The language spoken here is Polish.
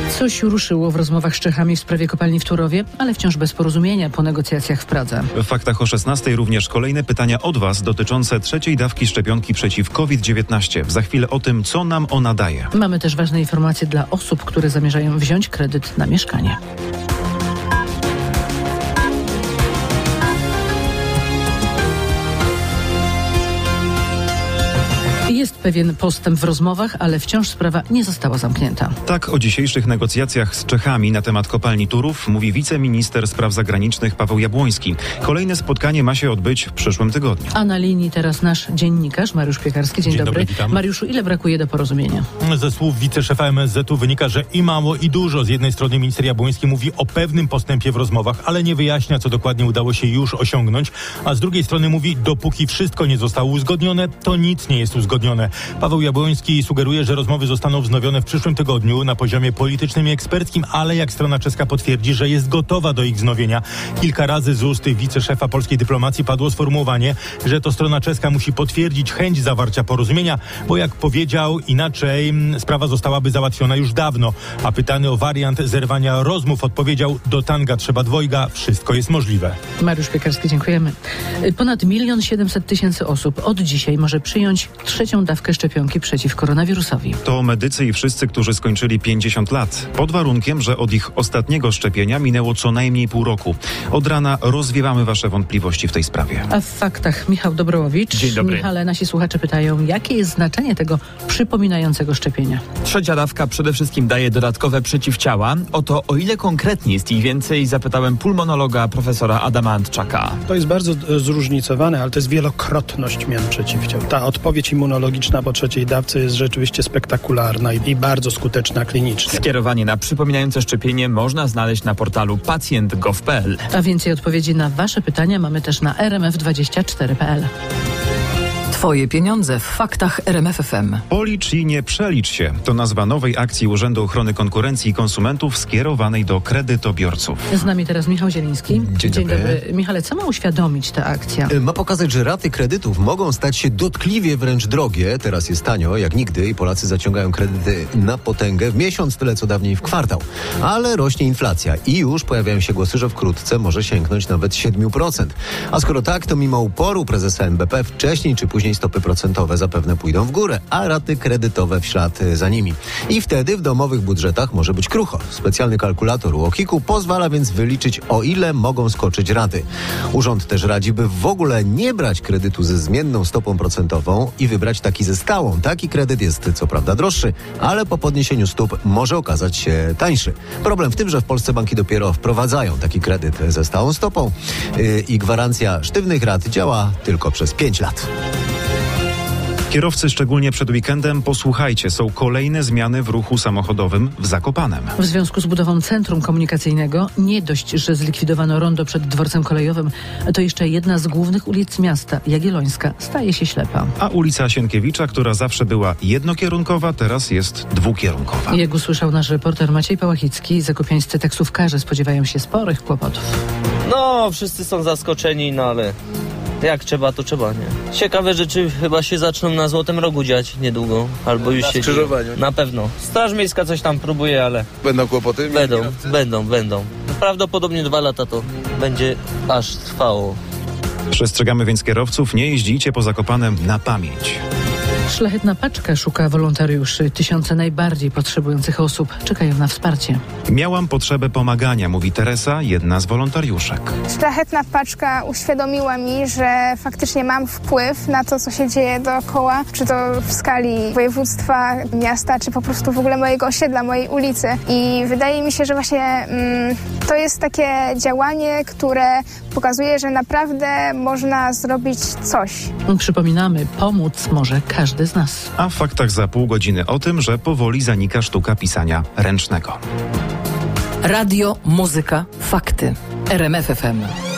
Coś ruszyło w rozmowach z Czechami w sprawie kopalni w Turowie, ale wciąż bez porozumienia po negocjacjach w Pradze. W faktach o 16:00 również kolejne pytania od Was dotyczące trzeciej dawki szczepionki przeciw COVID-19. Za chwilę o tym, co nam ona daje. Mamy też ważne informacje dla osób, które zamierzają wziąć kredyt na mieszkanie. Jest pewien postęp w rozmowach, ale wciąż sprawa nie została zamknięta. Tak o dzisiejszych negocjacjach z Czechami na temat kopalni Turów mówi wiceminister spraw zagranicznych Paweł Jabłoński. Kolejne spotkanie ma się odbyć w przyszłym tygodniu. A na linii teraz nasz dziennikarz Mariusz Piekarski. Dzień dobry. Witam. Mariuszu, ile brakuje do porozumienia? Ze słów wiceszefa MSZ-u wynika, że i mało, i dużo. Z jednej strony minister Jabłoński mówi o pewnym postępie w rozmowach, ale nie wyjaśnia, co dokładnie udało się już osiągnąć. A z drugiej strony mówi, dopóki wszystko nie zostało uzgodnione, to nic nie jest uzgodnione. Paweł Jabłoński sugeruje, że rozmowy zostaną wznowione w przyszłym tygodniu na poziomie politycznym i eksperckim, ale jak strona czeska potwierdzi, że jest gotowa do ich wznowienia. Kilka razy z ust wiceszefa polskiej dyplomacji padło sformułowanie, że to strona czeska musi potwierdzić chęć zawarcia porozumienia, bo jak powiedział, inaczej sprawa zostałaby załatwiona już dawno. A pytany o wariant zerwania rozmów odpowiedział, do tanga trzeba dwojga, wszystko jest możliwe. Mariusz Piekarski, dziękujemy. Ponad 1 700 000 osób od dzisiaj może przyjąć trzecią dawkę szczepionki przeciw koronawirusowi. To medycy i wszyscy, którzy skończyli 50 lat. Pod warunkiem, że od ich ostatniego szczepienia minęło co najmniej pół roku. Od rana rozwiewamy Wasze wątpliwości w tej sprawie. A w faktach Michał Dobrowicz. Dzień dobry. Michale, nasi słuchacze pytają, jakie jest znaczenie tego przypominającego szczepienia? Trzecia dawka przede wszystkim daje dodatkowe przeciwciała. O to, o ile konkretnie jest ich więcej, zapytałem pulmonologa profesora Adama Antczaka. To jest bardzo zróżnicowane, ale to jest wielokrotność mian przeciwciał. Ta odpowiedź immunologiczna po trzeciej dawce jest rzeczywiście spektakularna i bardzo skuteczna klinicznie. Skierowanie na przypominające szczepienie można znaleźć na portalu pacjent.gov.pl. A więcej odpowiedzi na Wasze pytania mamy też na rmf24.pl. Twoje pieniądze w faktach RMF FM. Policz i nie przelicz się. To nazwa nowej akcji Urzędu Ochrony Konkurencji i Konsumentów skierowanej do kredytobiorców. Z nami teraz Michał Zieliński. Dzień dobry. Michale, co ma uświadomić ta akcja? Ma pokazać, że raty kredytów mogą stać się dotkliwie wręcz drogie. Teraz jest tanio, jak nigdy, i Polacy zaciągają kredyty na potęgę w miesiąc, tyle co dawniej w kwartał. Ale rośnie inflacja i już pojawiają się głosy, że wkrótce może sięgnąć nawet 7%. A skoro tak, to mimo uporu prezesa NBP wcześniej czy później stopy procentowe zapewne pójdą w górę, a raty kredytowe w ślad za nimi. I wtedy w domowych budżetach może być krucho. Specjalny kalkulator UOKiK-u pozwala więc wyliczyć, o ile mogą skoczyć raty. Urząd też radzi, by w ogóle nie brać kredytu ze zmienną stopą procentową i wybrać taki ze stałą. Taki kredyt jest co prawda droższy, ale po podniesieniu stóp może okazać się tańszy. Problem w tym, że w Polsce banki dopiero wprowadzają taki kredyt ze stałą stopą i gwarancja sztywnych rat działa tylko przez 5 lat. Kierowcy, szczególnie przed weekendem, posłuchajcie, są kolejne zmiany w ruchu samochodowym w Zakopanem. W związku z budową centrum komunikacyjnego nie dość, że zlikwidowano rondo przed dworcem kolejowym, to jeszcze jedna z głównych ulic miasta, Jagiellońska, staje się ślepa. A ulica Sienkiewicza, która zawsze była jednokierunkowa, teraz jest dwukierunkowa. Jak usłyszał nasz reporter Maciej Pałachicki, zakopiańscy taksówkarze spodziewają się sporych kłopotów. No, wszyscy są zaskoczeni, no ale jak trzeba, to trzeba, nie? Ciekawe rzeczy chyba się zaczną na Złotym Rogu dziać niedługo, albo już się dzieje. Na pewno. Straż Miejska coś tam próbuje, ale... Będą kłopoty? Będą. Prawdopodobnie 2 lata to będzie aż trwało. Przestrzegamy więc kierowców, nie jeździcie po Zakopanem na pamięć. Szlachetna paczka szuka wolontariuszy. Tysiące najbardziej potrzebujących osób czekają na wsparcie. Miałam potrzebę pomagania, mówi Teresa, jedna z wolontariuszek. Szlachetna paczka uświadomiła mi, że faktycznie mam wpływ na to, co się dzieje dookoła, czy to w skali województwa, miasta, czy po prostu w ogóle mojego osiedla, mojej ulicy. I wydaje mi się, że właśnie to jest takie działanie, które pokazuje, że naprawdę można zrobić coś. Przypominamy, pomóc może każdy z nas. A w faktach za pół godziny o tym, że powoli zanika sztuka pisania ręcznego. Radio, muzyka, fakty. RMF FM.